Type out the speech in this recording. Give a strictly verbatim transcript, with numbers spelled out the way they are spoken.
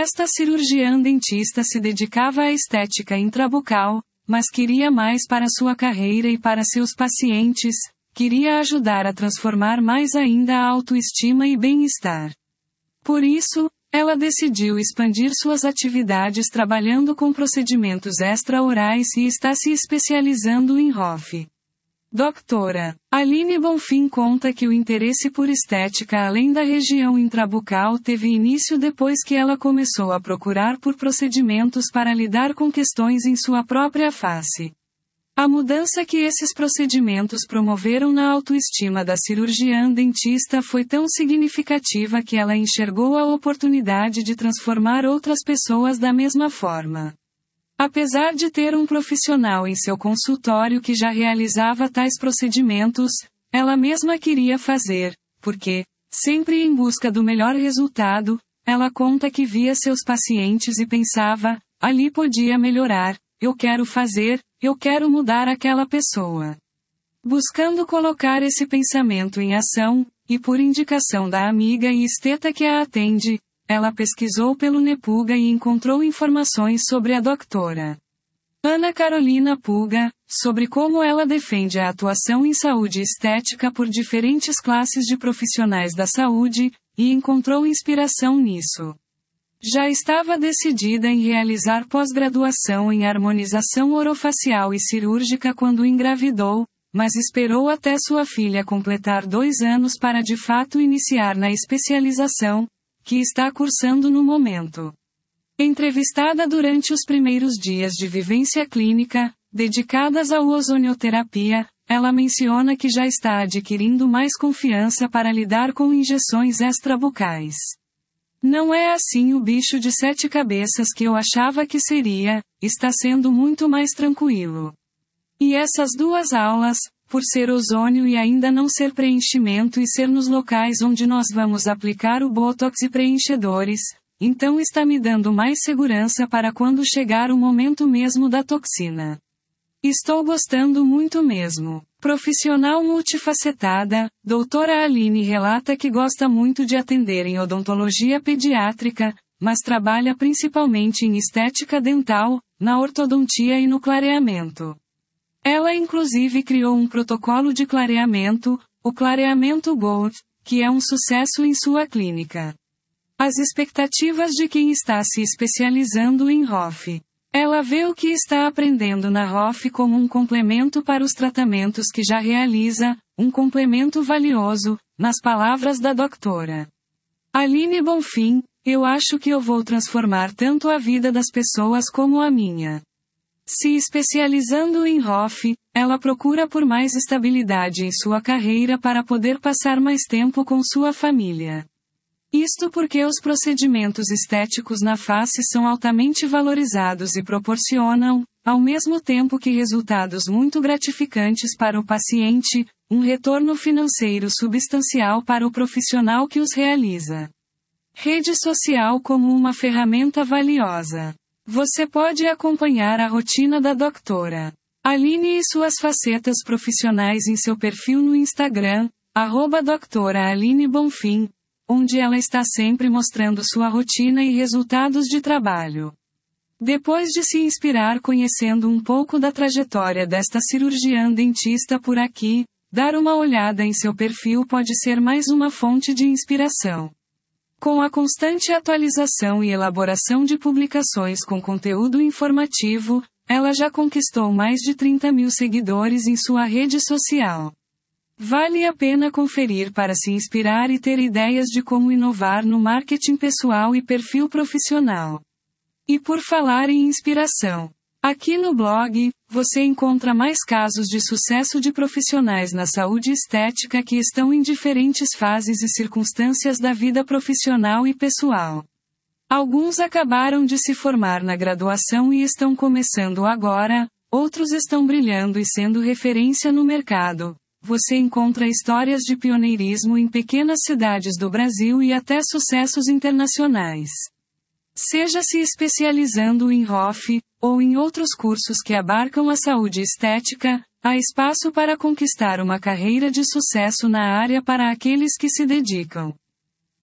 Esta cirurgiã dentista se dedicava à estética intrabucal, mas queria mais para sua carreira e para seus pacientes, queria ajudar a transformar mais ainda a autoestima e bem-estar. Por isso, ela decidiu expandir suas atividades trabalhando com procedimentos extra-orais e está se especializando em R O F. Doutora Aline Bonfim conta que o interesse por estética além da região intrabucal teve início depois que ela começou a procurar por procedimentos para lidar com questões em sua própria face. A mudança que esses procedimentos promoveram na autoestima da cirurgiã dentista foi tão significativa que ela enxergou a oportunidade de transformar outras pessoas da mesma forma. Apesar de ter um profissional em seu consultório que já realizava tais procedimentos, ela mesma queria fazer, porque, sempre em busca do melhor resultado, ela conta que via seus pacientes e pensava, ali podia melhorar, eu quero fazer, eu quero mudar aquela pessoa. Buscando colocar esse pensamento em ação, e por indicação da amiga e esteta que a atende, ela pesquisou pelo Nepuga e encontrou informações sobre a doutora Ana Carolina Puga, sobre como ela defende a atuação em saúde estética por diferentes classes de profissionais da saúde, e encontrou inspiração nisso. Já estava decidida em realizar pós-graduação em harmonização orofacial e cirúrgica quando engravidou, mas esperou até sua filha completar dois anos para de fato iniciar na especialização, que está cursando no momento. Entrevistada durante os primeiros dias de vivência clínica, dedicadas à ozonioterapia, ela menciona que já está adquirindo mais confiança para lidar com injeções extrabucais. Não é assim o bicho de sete cabeças que eu achava que seria, está sendo muito mais tranquilo. E essas duas aulas, por ser ozônio e ainda não ser preenchimento e ser nos locais onde nós vamos aplicar o botox e preenchedores, então está me dando mais segurança para quando chegar o momento mesmo da toxina. Estou gostando muito mesmo. Profissional multifacetada, doutora Aline relata que gosta muito de atender em odontologia pediátrica, mas trabalha principalmente em estética dental, na ortodontia e no clareamento. Ela inclusive criou um protocolo de clareamento, o clareamento Gold, que é um sucesso em sua clínica. As expectativas de quem está se especializando em R O F. Ela vê o que está aprendendo na R O F como um complemento para os tratamentos que já realiza, um complemento valioso, nas palavras da doutora Aline Bonfim, eu acho que eu vou transformar tanto a vida das pessoas como a minha. Se especializando em R O F, ela procura por mais estabilidade em sua carreira para poder passar mais tempo com sua família. Isto porque os procedimentos estéticos na face são altamente valorizados e proporcionam, ao mesmo tempo que resultados muito gratificantes para o paciente, um retorno financeiro substancial para o profissional que os realiza. Rede social como uma ferramenta valiosa. Você pode acompanhar a rotina da doutora Aline e suas facetas profissionais em seu perfil no Instagram, arroba doutora Aline Bonfim, onde ela está sempre mostrando sua rotina e resultados de trabalho. Depois de se inspirar conhecendo um pouco da trajetória desta cirurgiã dentista por aqui, dar uma olhada em seu perfil pode ser mais uma fonte de inspiração. Com a constante atualização e elaboração de publicações com conteúdo informativo, ela já conquistou mais de trinta mil seguidores em sua rede social. Vale a pena conferir para se inspirar e ter ideias de como inovar no marketing pessoal e perfil profissional. E por falar em inspiração, aqui no blog, você encontra mais casos de sucesso de profissionais na saúde estética que estão em diferentes fases e circunstâncias da vida profissional e pessoal. Alguns acabaram de se formar na graduação e estão começando agora, outros estão brilhando e sendo referência no mercado. Você encontra histórias de pioneirismo em pequenas cidades do Brasil e até sucessos internacionais. Seja se especializando em R O F, ou em outros cursos que abarcam a saúde estética, há espaço para conquistar uma carreira de sucesso na área para aqueles que se dedicam.